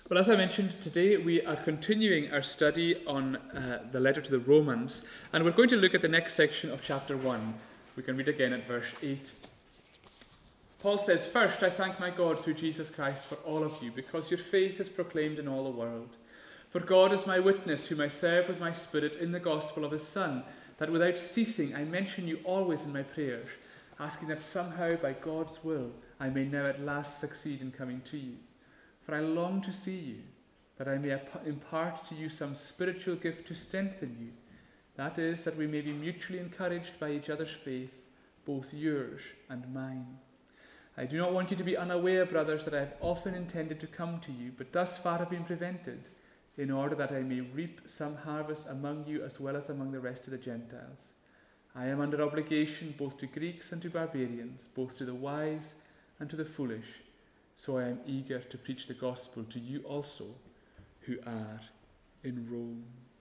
Well, as I mentioned, today we are continuing our study on the letter to the Romans, and we're going to look at the next section of chapter 1. We can read again at verse 8. Paul says, "First, I thank my God through Jesus Christ for all of you, because your faith is proclaimed in all the world. For God is my witness, whom I serve with my spirit in the gospel of his Son, that without ceasing I mention you always in my prayers, asking that somehow by God's will I may now at last succeed in coming to you. For I long to see you, that I may impart to you some spiritual gift to strengthen you. That is, that we may be mutually encouraged by each other's faith, both yours and mine. I do not want you to be unaware, brothers, that I have often intended to come to you, but thus far have been prevented, in order that I may reap some harvest among you as well as among the rest of the Gentiles. I am under obligation both to Greeks and to barbarians, both to the wise and to the foolish. So I am eager to preach the gospel to you also, who are in Rome."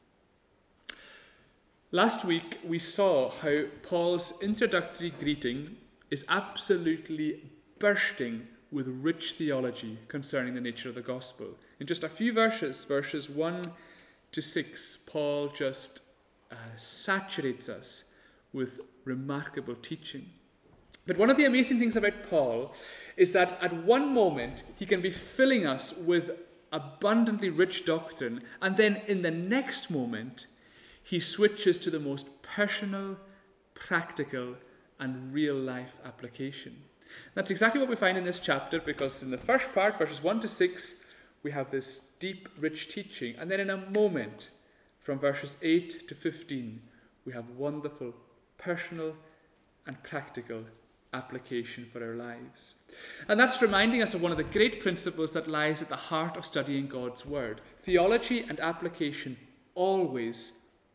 Last week we saw how Paul's introductory greeting is absolutely bursting with rich theology concerning the nature of the gospel. In just a few verses 1 to 6, Paul just saturates us with remarkable teaching. But one of the amazing things about Paul is that at one moment he can be filling us with abundantly rich doctrine, and then in the next moment he switches to the most personal, practical, and real-life application. That's exactly what we find in this chapter, because in the first part, verses 1 to 6, we have this deep, rich teaching, and then in a moment, from verses 8 to 15, we have wonderful, personal, and practical application for our lives. And that's reminding us of one of the great principles that lies at the heart of studying God's Word. Theology and application always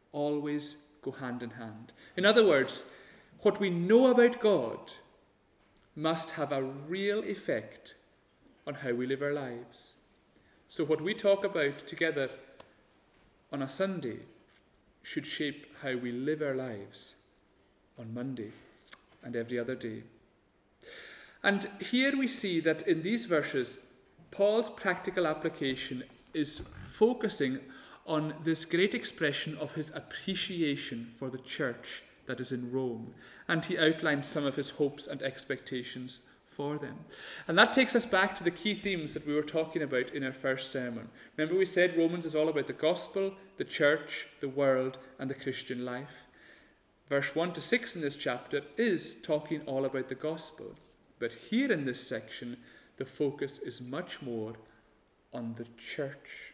go hand in hand. In other words, what we know about God must have a real effect on how we live our lives. So what we talk about together on a Sunday should shape how we live our lives on Monday and every other day. And here we see that in these verses, Paul's practical application is focusing on this great expression of his appreciation for the church that is in Rome. And he outlines some of his hopes and expectations for them. And that takes us back to the key themes that we were talking about in our first sermon. Remember, we said Romans is all about the gospel, the church, the world, and the Christian life. Verse 1 to 6 in this chapter is talking all about the gospel. But here in this section, the focus is much more on the church.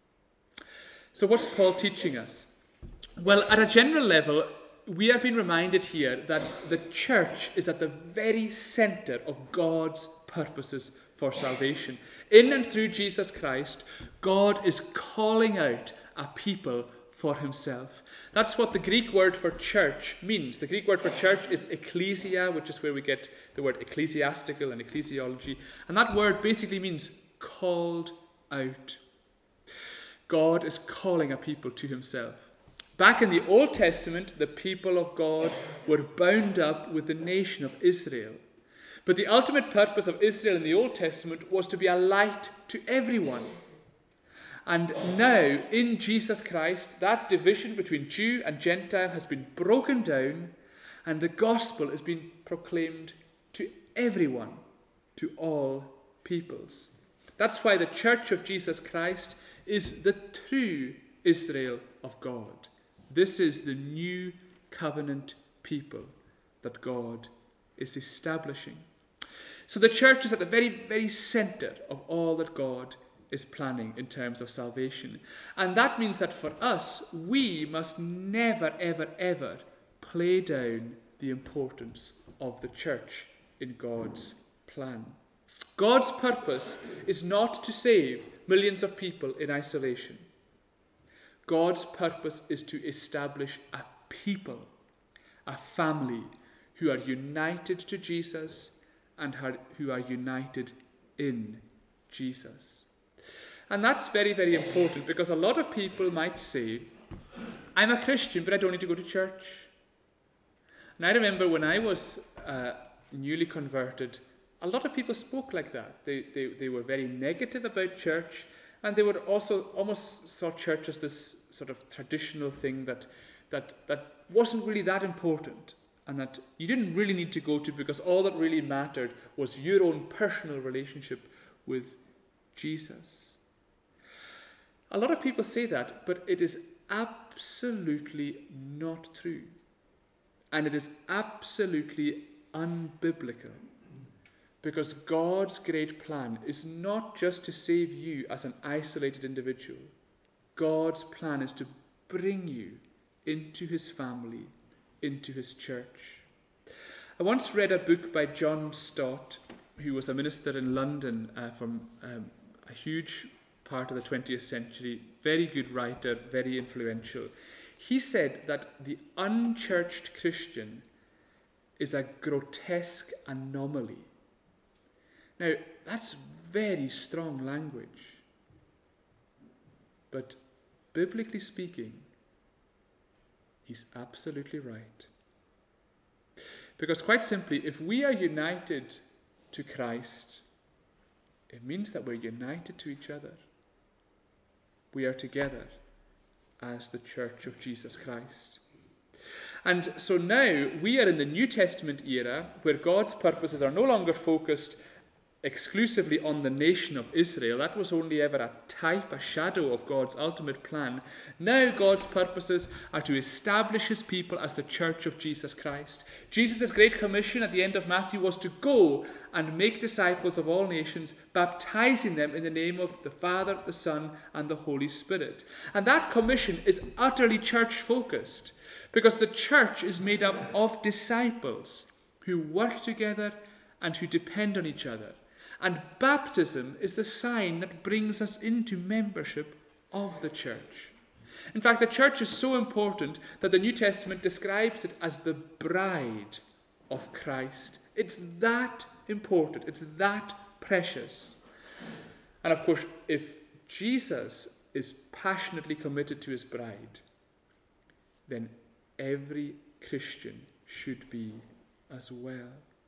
So what's Paul teaching us? Well, at a general level, we are being reminded here that the church is at the very center of God's purposes for salvation. In and through Jesus Christ, God is calling out a people for himself. That's what the Greek word for church means. The Greek word for church is ecclesia, which is where we get the word ecclesiastical and ecclesiology. And that word basically means called out. God is calling a people to himself. Back in the Old Testament, the people of God were bound up with the nation of Israel. But the ultimate purpose of Israel in the Old Testament was to be a light to everyone. And now, in Jesus Christ, that division between Jew and Gentile has been broken down, and the gospel is being proclaimed to everyone, to all peoples. That's why the church of Jesus Christ is the true Israel of God. This is the new covenant people that God is establishing. So the church is at the very, very center of all that God is planning in terms of salvation. And that means that for us, we must never, ever, ever play down the importance of the church in God's plan. God's purpose is not to save millions of people in isolation. God's purpose is to establish a people, a family who are united to Jesus and who are united in Jesus. And that's very, very important, because a lot of people might say, I'm a Christian, but I don't need to go to church. And I remember when I was newly converted, a lot of people spoke like that. They were very negative about church, And they would also almost saw church as this sort of traditional thing that wasn't really that important, and that you didn't really need to go to, because all that really mattered was your own personal relationship with Jesus. A lot of people say that, but it is absolutely not true. And it is absolutely unbiblical. Because God's great plan is not just to save you as an isolated individual. God's plan is to bring you into his family, into his church. I once read a book by John Stott, who was a minister in London from a huge part of the 20th century, very good writer, very influential. He said that the unchurched Christian is a grotesque anomaly. Now, that's very strong language. But biblically speaking, he's absolutely right. Because quite simply, if we are united to Christ, it means that we're united to each other. We are together as the Church of Jesus Christ. And so now we are in the New Testament era, where God's purposes are no longer focused exclusively on the nation of Israel. That was only ever a type, a shadow of God's ultimate plan. Now God's purposes are to establish his people as the Church of Jesus Christ. Jesus' great commission at the end of Matthew was to go and make disciples of all nations, baptizing them in the name of the Father, the Son, and the Holy Spirit. And that commission is utterly church-focused, because the church is made up of disciples who work together and who depend on each other. And baptism is the sign that brings us into membership of the church. In fact, the church is so important that the New Testament describes it as the bride of Christ. It's that important. It's that precious. And of course, if Jesus is passionately committed to his bride, then every Christian should be as well.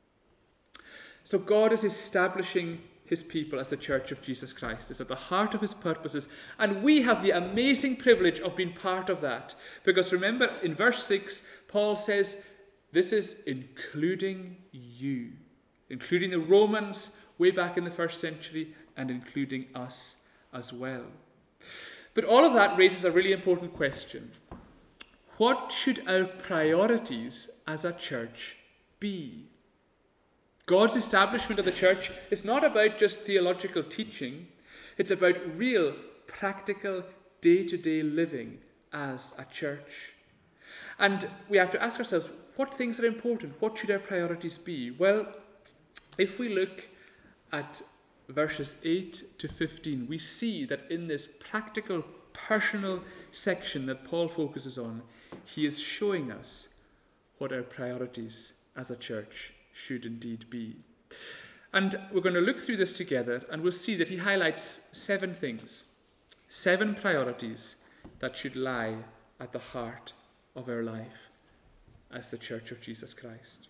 So God is establishing his people as the Church of Jesus Christ. It's at the heart of his purposes. And we have the amazing privilege of being part of that. Because remember, in verse 6, Paul says, this is including you. Including the Romans way back in the first century, and including us as well. But all of that raises a really important question. What should our priorities as a church be? God's establishment of the church is not about just theological teaching. It's about real, practical, day-to-day living as a church. And we have to ask ourselves, what things are important? What should our priorities be? Well, if we look at verses 8 to 15, we see that in this practical, personal section that Paul focuses on, he is showing us what our priorities as a church should indeed be. And we're going to look through this together, and we'll see that he highlights 7 things, 7 priorities that should lie at the heart of our life as the Church of Jesus Christ.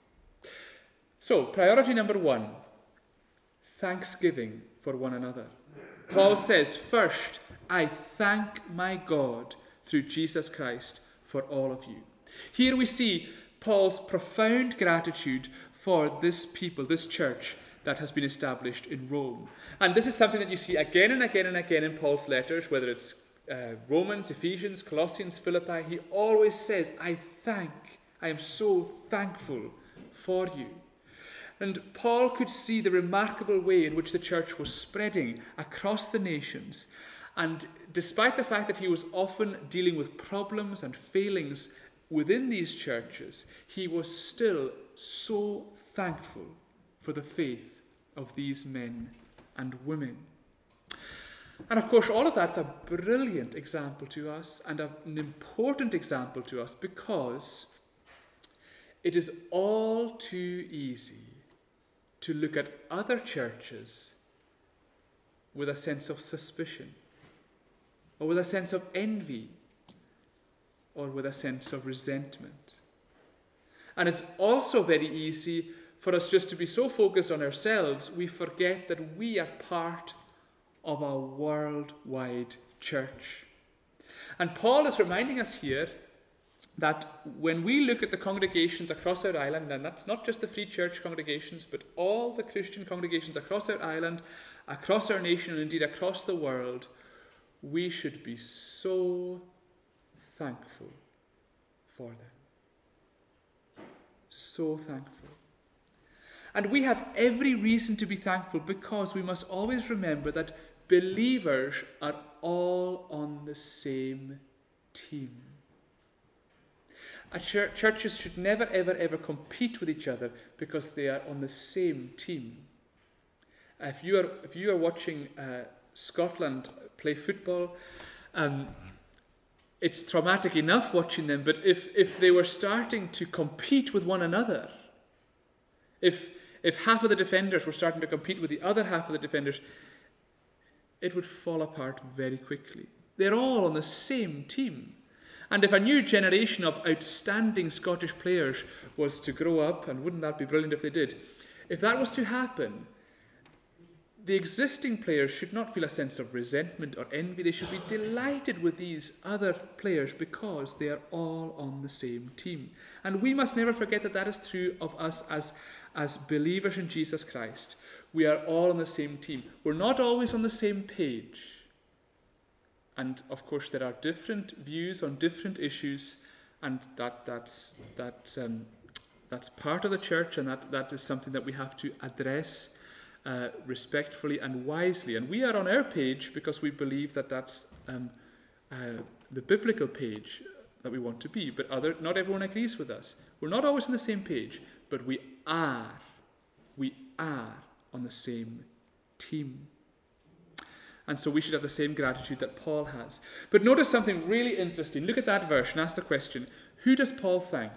So, priority number 1, thanksgiving for one another. Paul says, first, I thank my God through Jesus Christ for all of you. Here we see Paul's profound gratitude for this people, this church that has been established in Rome. And this is something that you see again and again and again in Paul's letters, whether it's Romans, Ephesians, Colossians, Philippi. He always says, I am so thankful for you. And Paul could see the remarkable way in which the church was spreading across the nations. And despite the fact that he was often dealing with problems and failings within these churches, he was still so thankful for the faith of these men and women. And of course, all of that's a brilliant example to us, and an important example to us, because it is all too easy to look at other churches with a sense of suspicion, or with a sense of envy, or with a sense of resentment. And it's also very easy for us just to be so focused on ourselves, we forget that we are part of a worldwide church. And Paul is reminding us here that when we look at the congregations across our island, and that's not just the Free Church congregations, but all the Christian congregations across our island, across our nation, and indeed across the world, we should be so thankful for them. So thankful. And we have every reason to be thankful, because we must always remember that believers are all on the same team. Churches should never, ever, ever compete with each other because they are on the same team. If you are watching Scotland play football, it's traumatic enough watching them, but if they were starting to compete with one another, if half of the defenders were starting to compete with the other half of the defenders, it would fall apart very quickly. They're all on the same team. And if a new generation of outstanding Scottish players was to grow up, and wouldn't that be brilliant if they did, if that was to happen, the existing players should not feel a sense of resentment or envy. They should be delighted with these other players because they are all on the same team. And we must never forget that that is true of us as believers in Jesus Christ. We are all on the same team. We're not always on the same page. And of course, there are different views on different issues, and that's part of the church, and that is something that we have to address respectfully and wisely. And we are on our page because we believe that that's the biblical page that we want to be. But not everyone agrees with us. We're not always on the same page, but we are on the same team. And so we should have the same gratitude that Paul has. But notice something really interesting. Look at that verse and ask the question, who does Paul thank?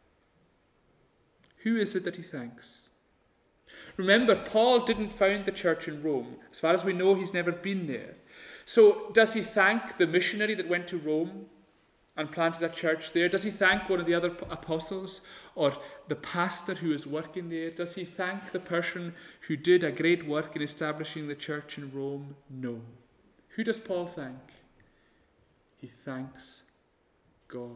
Who is it that he thanks? Remember, Paul didn't found the church in Rome. As far as we know, he's never been there. So does he thank the missionary that went to Rome and planted a church there? Does he thank one of the other apostles or the pastor who is working there? Does he thank the person who did a great work in establishing the church in Rome? No. Who does Paul thank? He thanks God.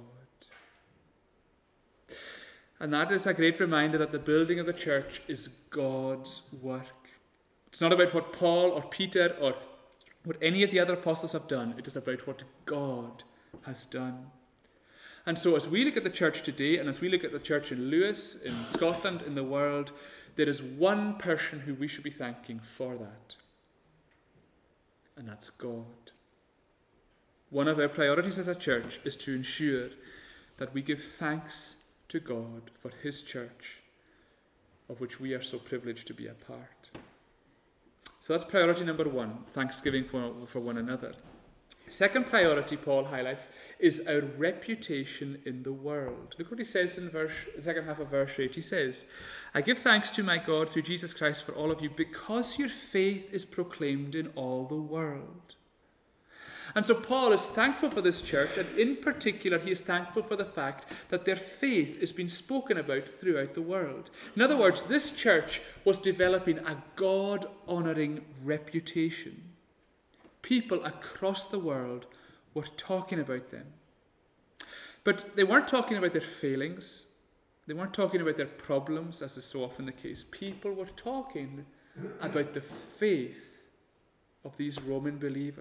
And that is a great reminder that the building of the church is God's work. It's not about what Paul or Peter or what any of the other apostles have done. It is about what God has done. And so as we look at the church today, and as we look at the church in Lewis, in Scotland, in the world, there is one person who we should be thanking for that. And that's God. One of our priorities as a church is to ensure that we give thanks to God for his church, of which we are so privileged to be a part. So that's priority number one, thanksgiving for one another. Second priority Paul highlights is our reputation in the world. Look what he says in the second half of verse 8. He says, I give thanks to my God through Jesus Christ for all of you, because your faith is proclaimed in all the world. And so Paul is thankful for this church, and in particular he is thankful for the fact that their faith is being spoken about throughout the world. In other words, this church was developing a God-honouring reputation. People across the world were talking about them. But they weren't talking about their failings. They weren't talking about their problems, as is so often the case. People were talking about the faith of these Roman believers.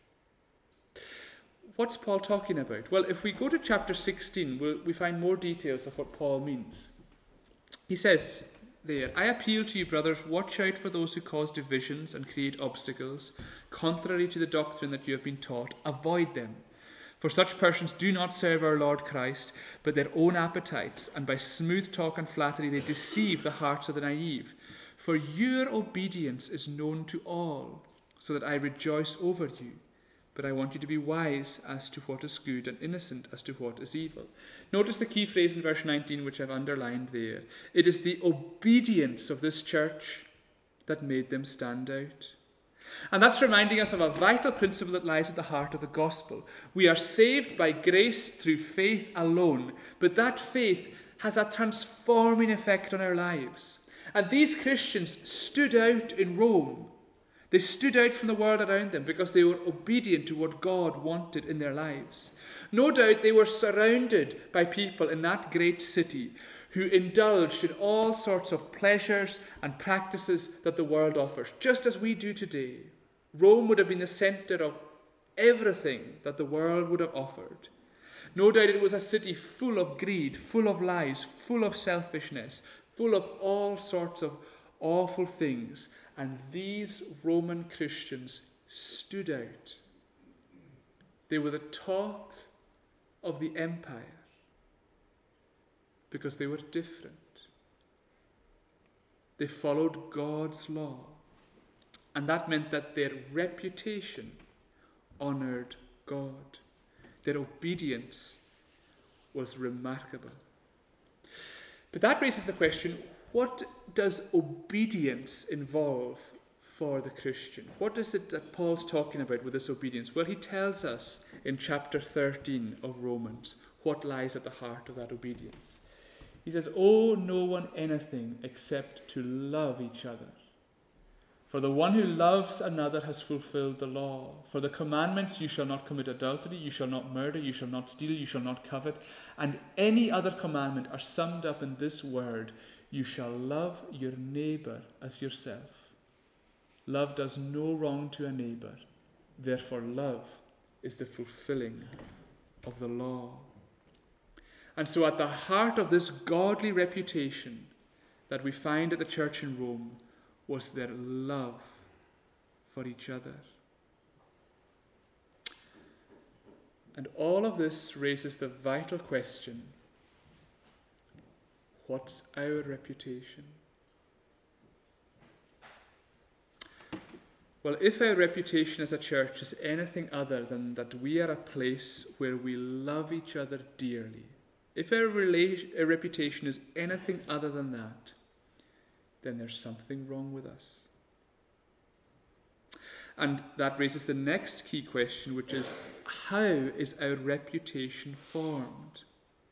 What's Paul talking about? Well, if we go to chapter 16, we find more details of what Paul means. He says there, I appeal to you, brothers, watch out for those who cause divisions and create obstacles, contrary to the doctrine that you have been taught. Avoid them. For such persons do not serve our Lord Christ, but their own appetites, and by smooth talk and flattery they deceive the hearts of the naive. For your obedience is known to all, so that I rejoice over you. But I want you to be wise as to what is good and innocent as to what is evil. Notice the key phrase in verse 19, which I've underlined there. It is the obedience of this church that made them stand out. And that's reminding us of a vital principle that lies at the heart of the gospel. We are saved by grace through faith alone, but that faith has a transforming effect on our lives. And these Christians stood out in Rome. They stood out from the world around them because they were obedient to what God wanted in their lives. No doubt they were surrounded by people in that great city who indulged in all sorts of pleasures and practices that the world offers, just as we do today. Rome would have been the center of everything that the world would have offered. No doubt it was a city full of greed, full of lies, full of selfishness, full of all sorts of awful things. And these Roman Christians stood out. They were the talk of the empire because they were different. They followed God's law. And that meant that their reputation honored God. Their obedience was remarkable. But that raises the question, what does obedience involve for the Christian? What is it that Paul's talking about with this obedience? Well, he tells us in chapter 13 of Romans what lies at the heart of that obedience. He says, "Owe no one anything except to love each other. For the one who loves another has fulfilled the law. For the commandments, you shall not commit adultery, you shall not murder, you shall not steal, you shall not covet, and any other commandment are summed up in this word, you shall love your neighbor as yourself. Love does no wrong to a neighbor. Therefore, love is the fulfilling of the law." And so at the heart of this godly reputation that we find at the church in Rome was their love for each other. And all of this raises the vital question, what's our reputation? Well, if our reputation as a church is anything other than that we are a place where we love each other dearly, if our reputation is anything other than that, then there's something wrong with us. And that raises the next key question, which is, how is our reputation formed?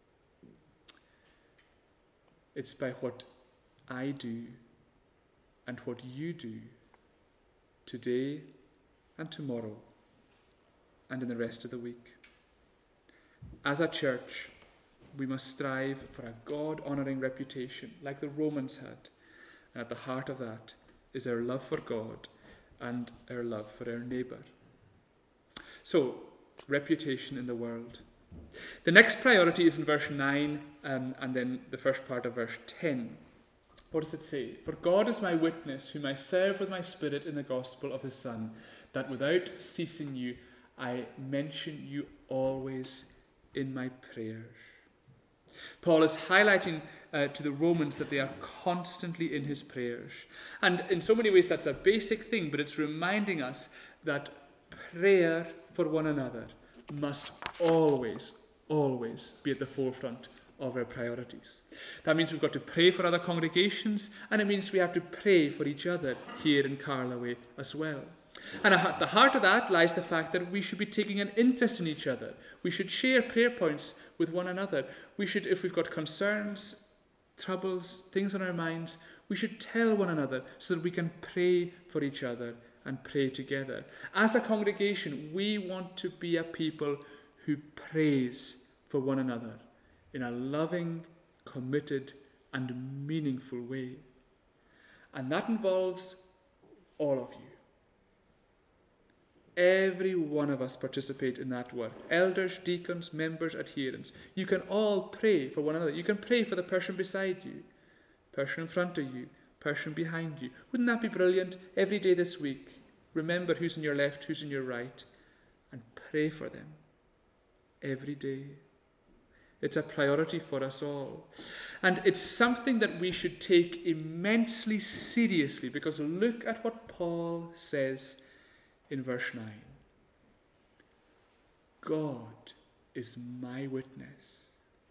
It's by what I do and what you do today and tomorrow and in the rest of the week. As a church, we must strive for a God-honouring reputation like the Romans had. And at the heart of that is our love for God and our love for our neighbour. So, reputation in the world. The next priority is in verse 9 and then the first part of verse 10. What does it say? "For God is my witness, whom I serve with my spirit in the gospel of his Son, that without ceasing you, I mention you always in my prayers." Paul is highlighting to the Romans that they are constantly in his prayers. And in so many ways that's a basic thing, but it's reminding us that prayer for one another must always, always be at the forefront of our priorities. That means we've got to pray for other congregations, and it means we have to pray for each other here in Carlaway as well. And at the heart of that lies the fact that we should be taking an interest in each other. We should share prayer points with one another. We should, if we've got concerns, troubles, things on our minds, we should tell one another so that we can pray for each other and pray together. As a congregation, we want to be a people who prays for one another in a loving, committed, and meaningful way. And that involves all of you. Every one of us participate in that work. Elders, deacons, members, adherents. You can all pray for one another. You can pray for the person beside you, person in front of you, person behind you. Wouldn't that be brilliant? Every day this week, remember who's on your left, who's on your right, and pray for them every day. It's a priority for us all. And it's something that we should take immensely seriously, because look at what Paul says in verse 9. God is my witness.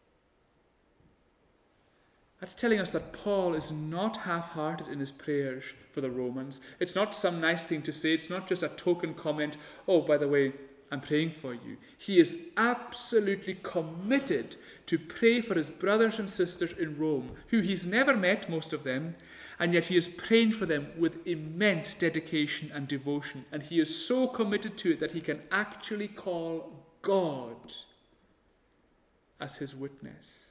That's telling us that Paul is not half-hearted in his prayers for the Romans. It's not some nice thing to say. It's not just a token comment. Oh, by the way, I'm praying for you. He is absolutely committed to pray for his brothers and sisters in Rome, who he's never met, most of them, And yet he is praying for them with immense dedication and devotion. And he is so committed to it that he can actually call God as his witness.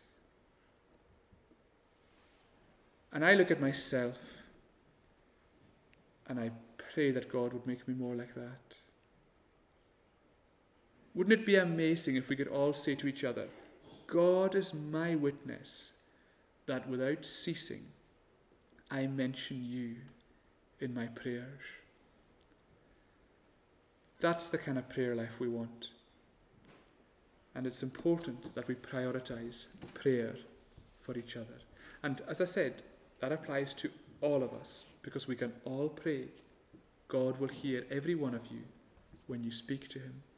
And I look at myself and I pray that God would make me more like that. Wouldn't it be amazing if we could all say to each other, God is my witness that without ceasing I mention you in my prayers. That's the kind of prayer life we want. And it's important that we prioritize prayer for each other. And as I said, that applies to all of us, because we can all pray. God will hear every one of you when you speak to him.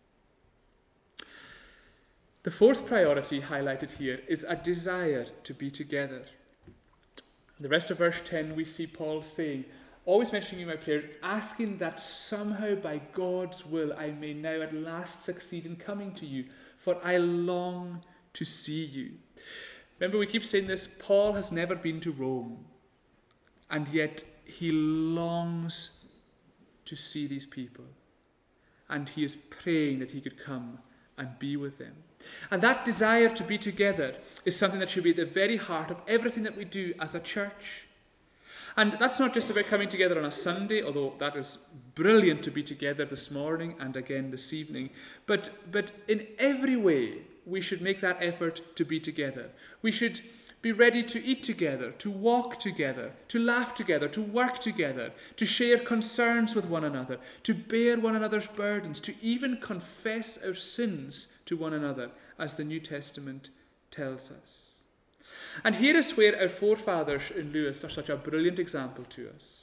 The fourth priority highlighted here is a desire to be together. The rest of verse 10 we see Paul saying, always mentioning in my prayer, asking that somehow by God's will I may now at last succeed in coming to you, for I long to see you. Remember, we keep saying this, Paul has never been to Rome, and yet he longs to see these people, and he is praying that he could come and be with them. And that desire to be together is something that should be at the very heart of everything that we do as a church. And that's not just about coming together on a Sunday, although that is brilliant to be together this morning and again this evening. But in every way, we should make that effort to be together. We should be ready to eat together, to walk together, to laugh together, to work together, to share concerns with one another, to bear one another's burdens, to even confess our sins to one another, as the New Testament tells us. And here is where our forefathers in Lewis are such a brilliant example to us.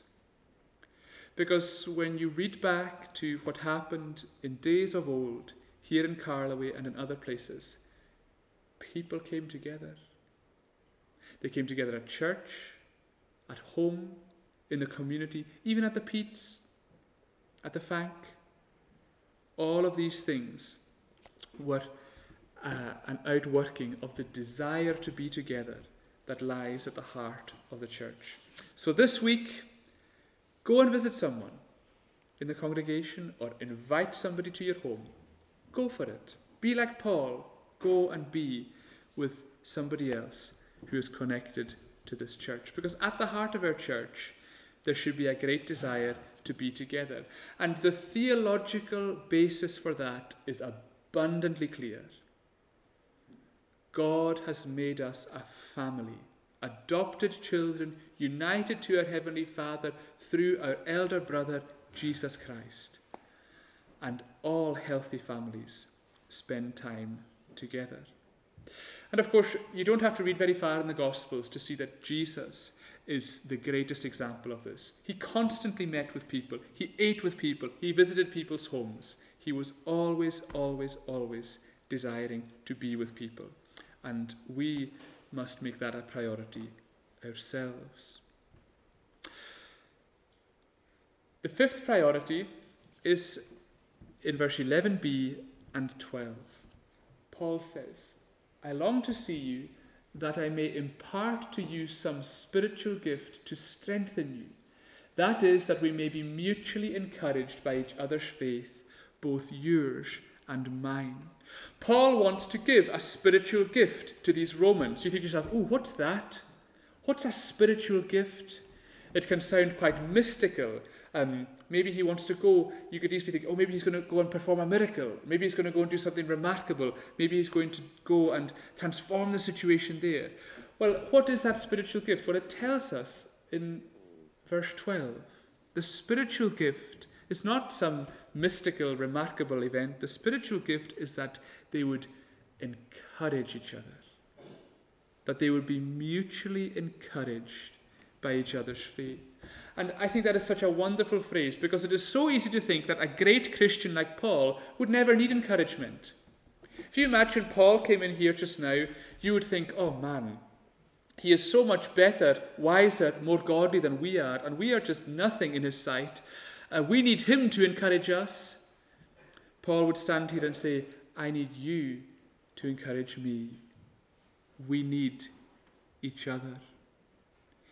Because when you read back to what happened in days of old, here in Carloway and in other places, people came together. They came together at church, at home, in the community, even at the Pete's, at the Fank. All of these things were an outworking of the desire to be together that lies at the heart of the church. So this week, go and visit someone in the congregation or invite somebody to your home. Go for it. Be like Paul. Go and be with somebody else who is connected to this church. Because at the heart of our church, there should be a great desire to be together. And the theological basis for that is abundantly clear. God has made us a family, adopted children, united to our Heavenly Father through our elder brother, Jesus Christ. And all healthy families spend time together. And of course, you don't have to read very far in the Gospels to see that Jesus is the greatest example of this. He constantly met with people. He ate with people. He visited people's homes. He was always, always, always desiring to be with people. And we must make that a priority ourselves. The fifth priority is in verse 11b and 12. Paul says, I long to see you, that I may impart to you some spiritual gift to strengthen you. That is, that we may be mutually encouraged by each other's faith, both yours and mine. Paul wants to give a spiritual gift to these Romans. You think to yourself, oh, what's that? What's a spiritual gift? It can sound quite mystical. Maybe he wants to go, you could easily think, oh, maybe he's going to go and perform a miracle. Maybe he's going to go and do something remarkable. Maybe he's going to go and transform the situation there. Well, what is that spiritual gift? Well, it tells us in verse 12. The spiritual gift is not some mystical, remarkable event. The spiritual gift is that they would encourage each other. That they would be mutually encouraged by each other's faith. And I think that is such a wonderful phrase, because it is so easy to think that a great Christian like Paul would never need encouragement. If you imagine Paul came in here just now, you would think, oh man, he is so much better, wiser, more godly than we are, and we are just nothing in his sight. We need him to encourage us. Paul would stand here and say, I need you to encourage me. We need each other.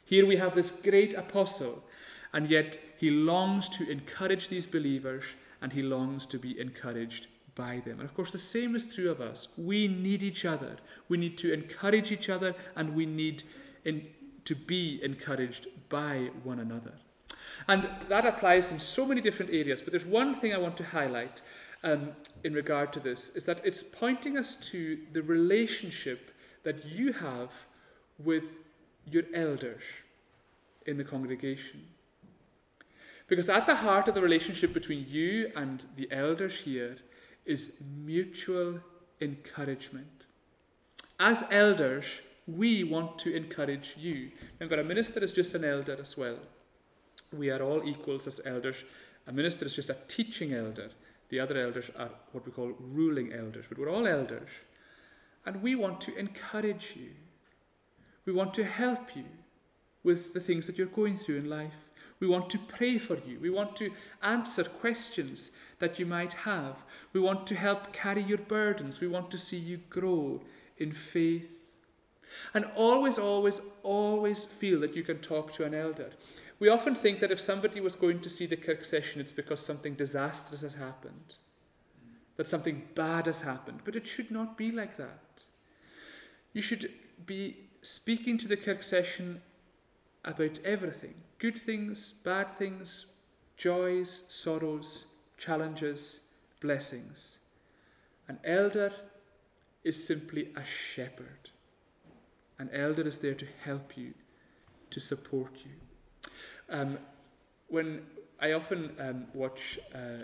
Here we have this great apostle, and yet he longs to encourage these believers, and he longs to be encouraged by them. And of course, the same is true of us. We need each other. We need to encourage each other, and we need to be encouraged by one another. And that applies in so many different areas, but there's one thing I want to highlight in regard to this, is that it's pointing us to the relationship that you have with your elders in the congregation. Because at the heart of the relationship between you and the elders here is mutual encouragement. As elders, we want to encourage you. Remember, a minister is just an elder as well. We are all equals as elders. A minister is just a teaching elder. The other elders are what we call ruling elders. But we're all elders. And we want to encourage you. We want to help you with the things that you're going through in life. We want to pray for you. We want to answer questions that you might have. We want to help carry your burdens. We want to see you grow in faith. And always, always, always feel that you can talk to an elder. We often think that if somebody was going to see the kirk session, it's because something disastrous has happened, that something bad has happened. But it should not be like that. You should be speaking to the kirk session about everything. Good things, bad things, joys, sorrows, challenges, blessings. An elder is simply a shepherd. An elder is there to help you, to support you. When I often watch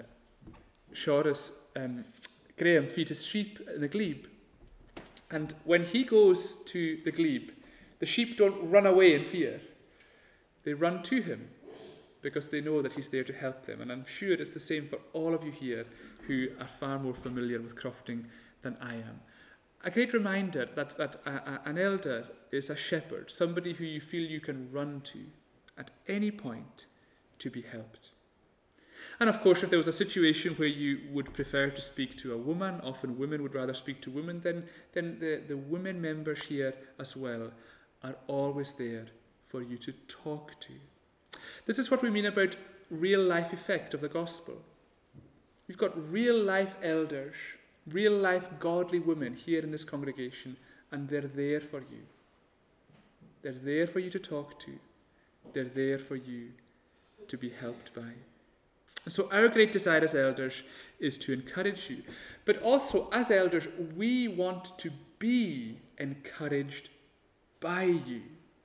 Seamus Graham feed his sheep in the glebe, and when he goes to the glebe, the sheep don't run away in fear. They run to him because they know that he's there to help them. And I'm sure it's the same for all of you here who are far more familiar with crofting than I am. A great reminder that an elder is a shepherd, somebody who you feel you can run to at any point to be helped. And of course, if there was a situation where you would prefer to speak to a woman, often women would rather speak to women, then the women members here as well are always there for you to talk to. This is what we mean about real life effect of the gospel. We've got real life elders, real life godly women here in this congregation, and they're there for you. They're there for you to talk to. They're there for you to be helped by. So our great desire as elders is to encourage you. But also as elders, we want to be encouraged by you.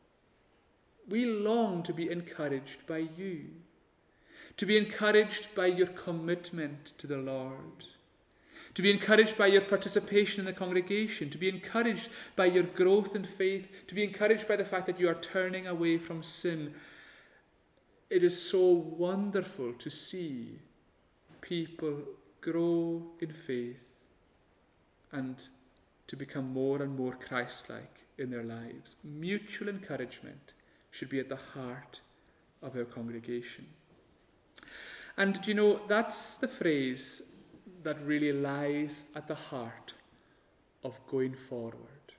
We long to be encouraged by you. To be encouraged by your commitment to the Lord. To be encouraged by your participation in the congregation. To be encouraged by your growth in faith. To be encouraged by the fact that you are turning away from sin. It is so wonderful to see people grow in faith and to become more and more Christ-like in their lives. Mutual encouragement should be at the heart of our congregation. And do you know, that's the phrase that really lies at the heart of going forward.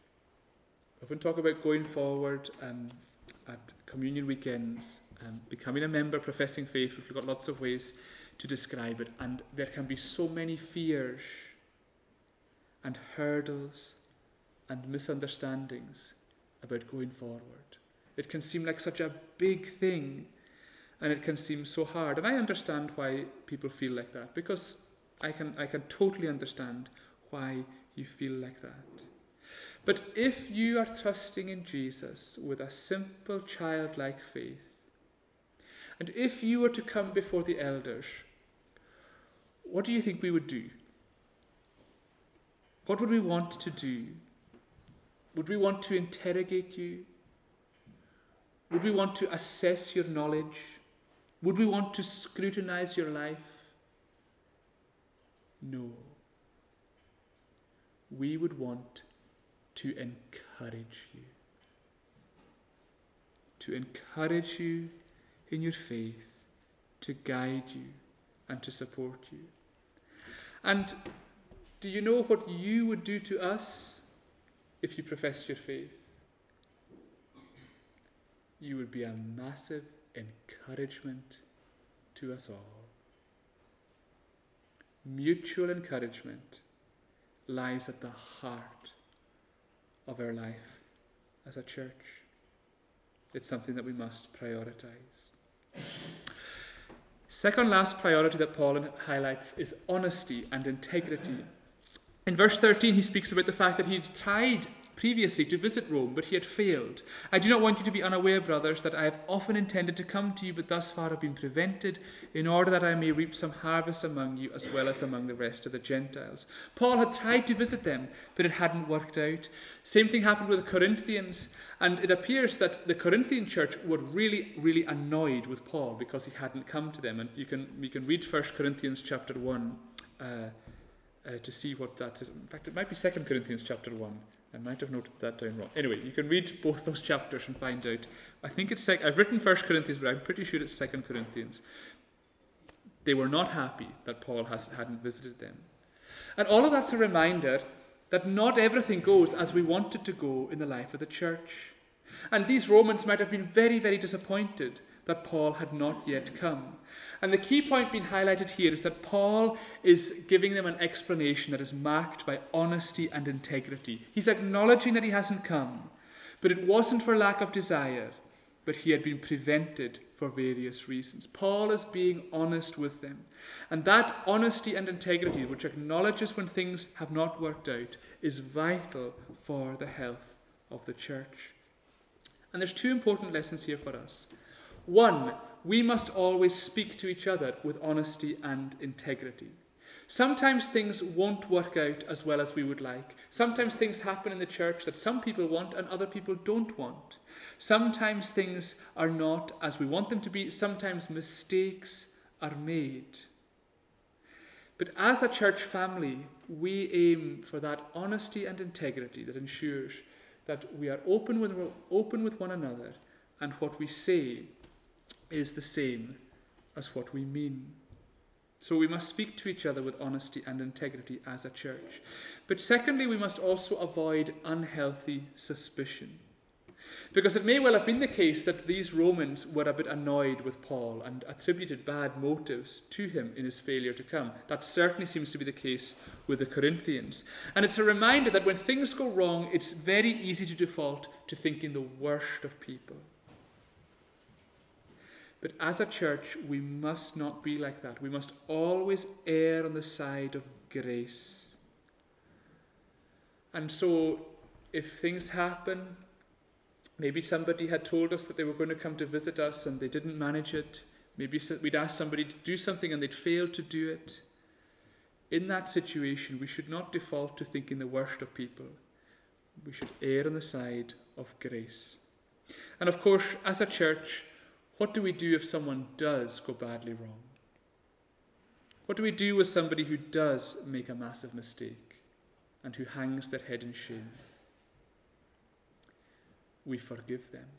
I often talk about going forward at communion weekends, becoming a member, professing faith. We've got lots of ways to describe it, and there can be so many fears and hurdles and misunderstandings about going forward. It can seem like such a big thing, and it can seem so hard. And I understand why people feel like that, because I can totally understand why you feel like that. But if you are trusting in Jesus with a simple childlike faith, and if you were to come before the elders, what do you think we would do? What would we want to do? Would we want to interrogate you? Would we want to assess your knowledge? Would we want to scrutinize your life? No. We would want to encourage you. To encourage you in your faith, to guide you and to support you. And do you know what you would do to us if you professed your faith? you would be a massive encouragement to us all. Mutual encouragement lies at the heart of our life as a church. It's something that we must prioritize. Second last priority that Paul highlights is honesty and integrity. In verse 13, he speaks about the fact that he had tried previously to visit Rome, but he had failed. I do not want you to be unaware, brothers, that I have often intended to come to you, but thus far have been prevented, in order that I may reap some harvest among you, as well as among the rest of the Gentiles. Paul had tried to visit them, but it hadn't worked out. Same thing happened with the Corinthians, and it appears that the Corinthian church were really, really annoyed with Paul because he hadn't come to them. And you can read 1 Corinthians chapter 1 to see what that is. In fact, it might be 2 Corinthians chapter 1. I might have noted that down wrong. Anyway, you can read both those chapters and find out. I think it's I've written 1 Corinthians, but I'm pretty sure it's 2 Corinthians. They were not happy that Paul hadn't visited them. And all of that's a reminder that not everything goes as we want it to go in the life of the church. And these Romans might have been very, very disappointed that Paul had not yet come. And the key point being highlighted here is that Paul is giving them an explanation that is marked by honesty and integrity. He's acknowledging that he hasn't come, but it wasn't for lack of desire, but he had been prevented for various reasons. Paul is being honest with them. And that honesty and integrity, which acknowledges when things have not worked out, is vital for the health of the church. And there's two important lessons here for us. One, we must always speak to each other with honesty and integrity. Sometimes things won't work out as well as we would like. Sometimes things happen in the church that some people want and other people don't want. Sometimes things are not as we want them to be. Sometimes mistakes are made. But as a church family, we aim for that honesty and integrity that ensures that we are open with one another, and what we say is the same as what we mean. So we must speak to each other with honesty and integrity as a church. But secondly, we must also avoid unhealthy suspicion. Because it may well have been the case that these Romans were a bit annoyed with Paul and attributed bad motives to him in his failure to come. That certainly seems to be the case with the Corinthians. And it's a reminder that when things go wrong, it's very easy to default to thinking the worst of people. But as a church, we must not be like that. We must always err on the side of grace. And so, if things happen, maybe somebody had told us that they were going to come to visit us and they didn't manage it. Maybe we'd ask somebody to do something and they'd failed to do it. In that situation, we should not default to thinking the worst of people. We should err on the side of grace. And of course, as a church, what do we do if someone does go badly wrong? What do we do with somebody who does make a massive mistake and who hangs their head in shame? We forgive them.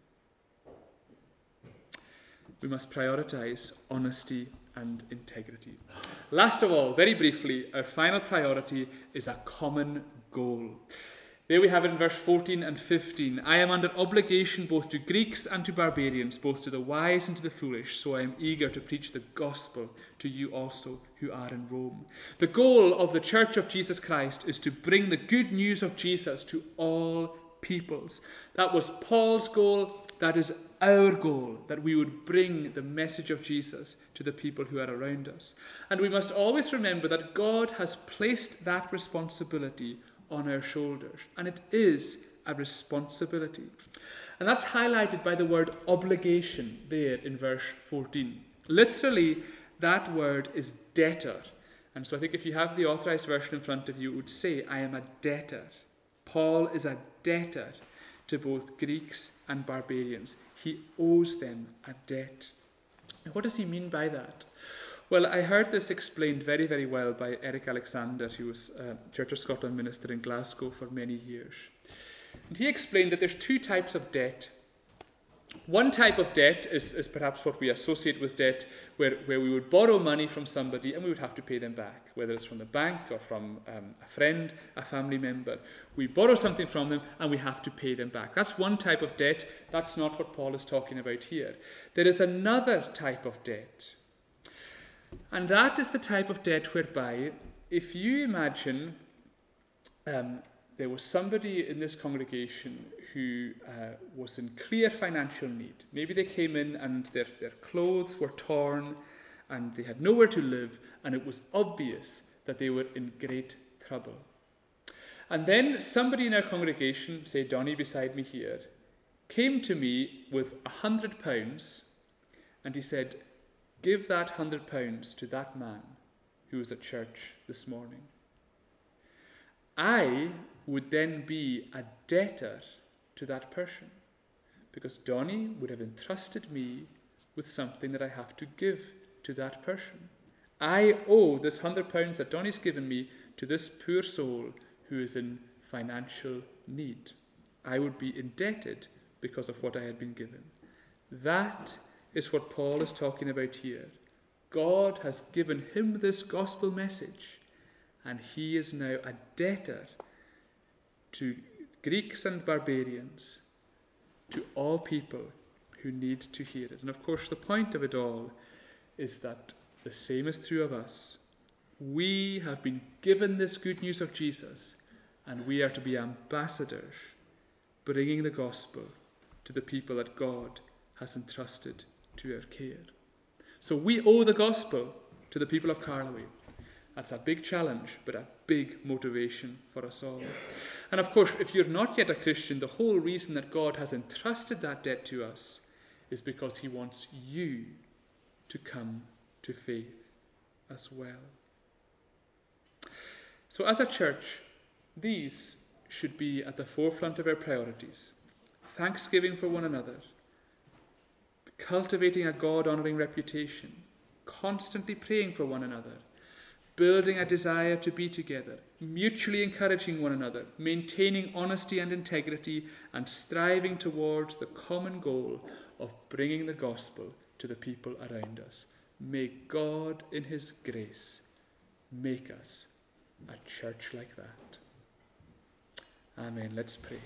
We must prioritize honesty and integrity. Last of all, very briefly, our final priority is a common goal. There we have it in verse 14 and 15. I am under obligation both to Greeks and to barbarians, both to the wise and to the foolish, so I am eager to preach the gospel to you also who are in Rome. The goal of the Church of Jesus Christ is to bring the good news of Jesus to all peoples. That was Paul's goal. That is our goal, that we would bring the message of Jesus to the people who are around us. And we must always remember that God has placed that responsibility on our shoulders, and it is a responsibility. And that's highlighted by the word obligation there in verse 14. Literally, that word is debtor. And so I think if you have the authorized version in front of you, it would say, I am a debtor. Paul is a debtor to both Greeks and barbarians. He owes them a debt. And what does he mean by that? Well, I heard this explained very, very well by Eric Alexander, who was a Church of Scotland minister in Glasgow for many years. And he explained that there's two types of debt. One type of debt is perhaps what we associate with debt, where we would borrow money from somebody and we would have to pay them back, whether it's from the bank or from a friend, a family member. We borrow something from them and we have to pay them back. That's one type of debt. That's not what Paul is talking about here. There is another type of debt. And that is the type of debt whereby, if you imagine there was somebody in this congregation who was in clear financial need. Maybe they came in and their clothes were torn and they had nowhere to live, and it was obvious that they were in great trouble. And then somebody in our congregation, say Donnie beside me here, came to me with £100, and he said, "Give that £100 to that man who was at church this morning." I would then be a debtor to that person, because Donnie would have entrusted me with something that I have to give to that person. I owe this £100 that Donnie's given me to this poor soul who is in financial need. I would be indebted because of what I had been given. That is what Paul is talking about here. God has given him this gospel message, and he is now a debtor to Greeks and barbarians, to all people who need to hear it. And of course, the point of it all is that the same is true of us. We have been given this good news of Jesus, and we are to be ambassadors, bringing the gospel to the people that God has entrusted to our care. So we owe the gospel to the people of Carloway. That's a big challenge, but a big motivation for us all. And of course, if you're not yet a Christian, the whole reason that God has entrusted that debt to us is because he wants you to come to faith as well. So as a church, these should be at the forefront of our priorities. Thanksgiving for one another, cultivating a God-honouring reputation, constantly praying for one another, building a desire to be together, mutually encouraging one another, maintaining honesty and integrity, and striving towards the common goal of bringing the gospel to the people around us. May God, in his grace, make us a church like that. Amen. Let's pray.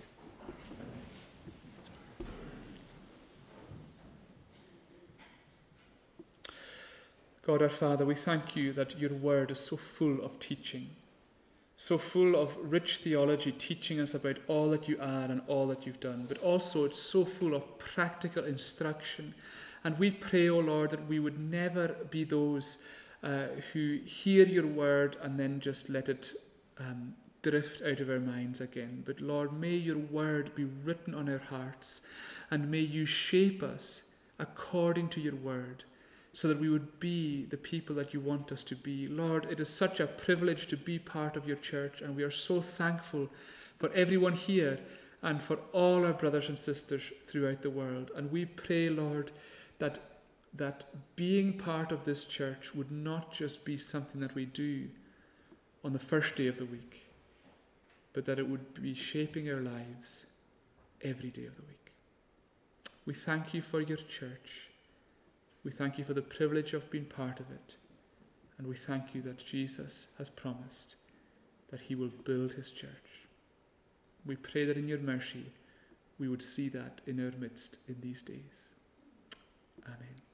God our Father, we thank you that your word is so full of teaching, so full of rich theology, teaching us about all that you are and all that you've done, but also it's so full of practical instruction. And we pray, O Lord, that we would never be those who hear your word and then just let it drift out of our minds again. But Lord, may your word be written on our hearts, and may you shape us according to your word, so that we would be the people that you want us to be. Lord, it is such a privilege to be part of your church, and we are so thankful for everyone here and for all our brothers and sisters throughout the world. And we pray, Lord, that being part of this church would not just be something that we do on the first day of the week, but that it would be shaping our lives every day of the week. We thank you for your church. We thank you for the privilege of being part of it. And we thank you that Jesus has promised that he will build his church. We pray that in your mercy we would see that in our midst in these days. Amen.